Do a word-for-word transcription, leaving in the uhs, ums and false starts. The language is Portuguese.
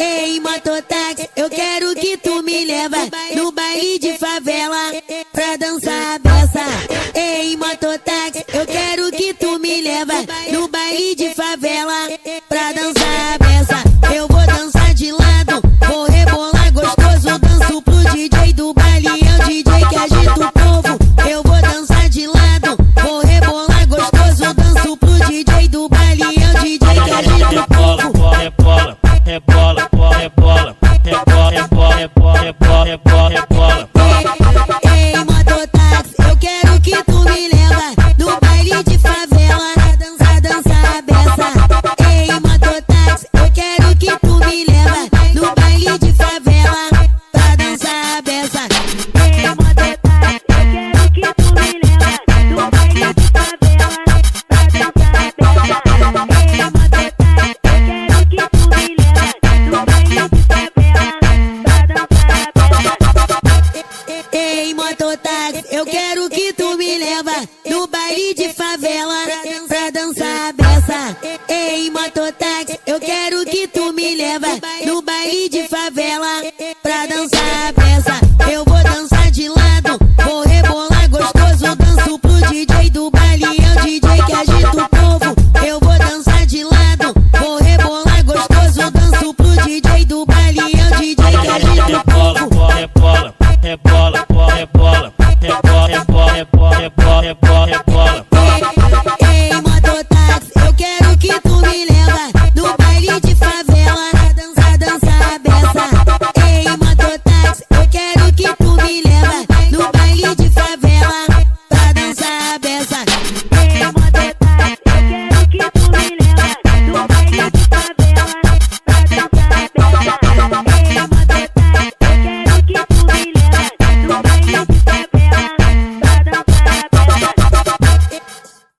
Ei, mototáxi, eu quero que tu me leva no baile de favela pra dançar a beça. Ei, mototáxi, eu quero que tu me leva no baile de favela pra dançar a beça. Eu vou dançar de lado, vou rebolar gostoso, danço pro D J do baile, é o D J que agita o povo. Eu vou dançar de lado, vou rebolar gostoso, danço pro D J do baile, é o D J que agita o povo. Rebola, rebola, rebola, rebola, rebola, rebola, rebola, rebola, rebola. Ei, mototáxi, eu quero que tu me leva no baile de favela pra dançar, dançar a beça. Ei, mototáxi, eu quero que tu me leva no baile de favela pra dançar a beça. Ei, mototáxi, eu quero que tu me leva no baile de favela pra dançar a beça. Ei, mototáxi, eu quero que tu me leva no baile de favela pra dançar a beça. Ei, mototáxi, eu quero que tu me leva no baile de favela pra dançar a beça. Ei, mototáxi, eu quero que tu me leva no baile de